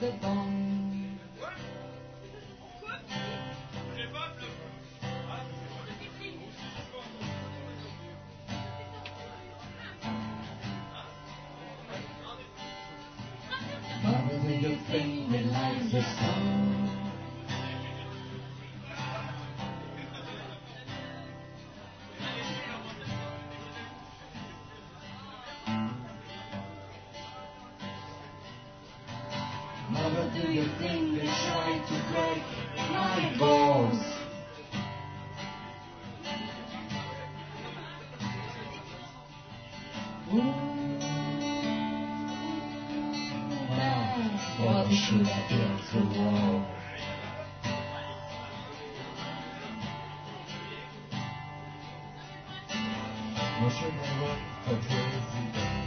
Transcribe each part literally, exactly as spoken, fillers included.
the bone. Mother, do you think that life's a song? Mother, do you think they try to break my bones? What should I get to war? What should I run for president?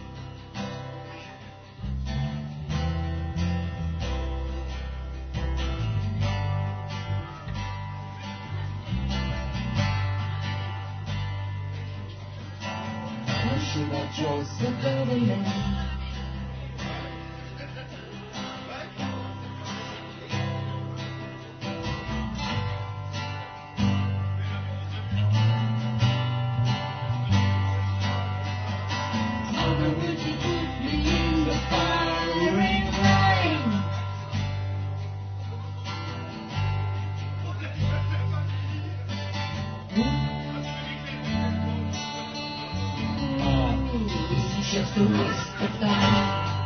What should I choose the government? Just a waste of time.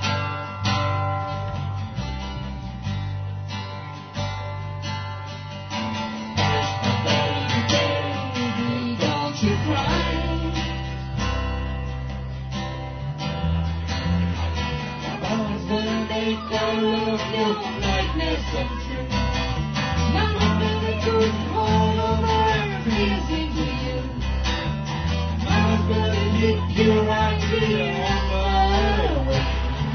Baby, don't you cry. Bones when they call of your brightness and truth. None of them could hold over pleasing to you. I was gonna hit you right here.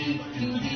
to